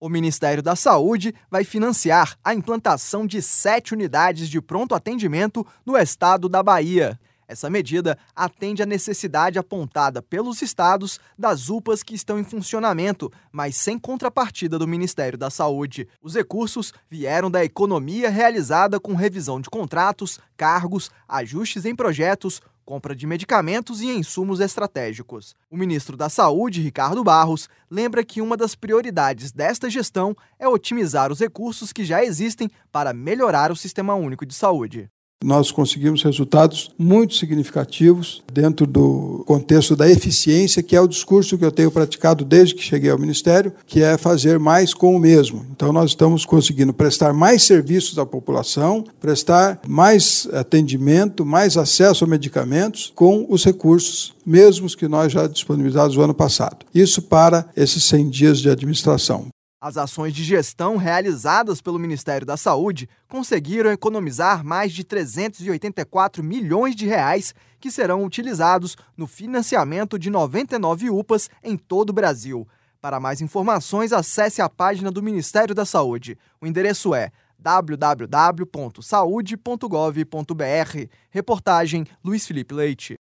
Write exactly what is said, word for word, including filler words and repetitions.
O Ministério da Saúde vai financiar a implantação de sete unidades de pronto atendimento no estado da Bahia. Essa medida atende à necessidade apontada pelos estados das U P As que estão em funcionamento, mas sem contrapartida do Ministério da Saúde. Os recursos vieram da economia realizada com revisão de contratos, cargos, ajustes em projetos, compra de medicamentos e insumos estratégicos. O ministro da Saúde, Ricardo Barros, lembra que uma das prioridades desta gestão é otimizar os recursos que já existem para melhorar o Sistema Único de Saúde. Nós conseguimos resultados muito significativos dentro do contexto da eficiência, que é o discurso que eu tenho praticado desde que cheguei ao Ministério, que é fazer mais com o mesmo. Então, nós estamos conseguindo prestar mais serviços à população, prestar mais atendimento, mais acesso a medicamentos com os recursos mesmos que nós já disponibilizamos no ano passado. Isso para esses cem dias de administração. As ações de gestão realizadas pelo Ministério da Saúde conseguiram economizar mais de trezentos e oitenta e quatro milhões de reais que serão utilizados no financiamento de noventa e nove U P As em todo o Brasil. Para mais informações, acesse a página do Ministério da Saúde. O endereço é w w w ponto saude ponto gov ponto b r. Reportagem Luiz Felipe Leite.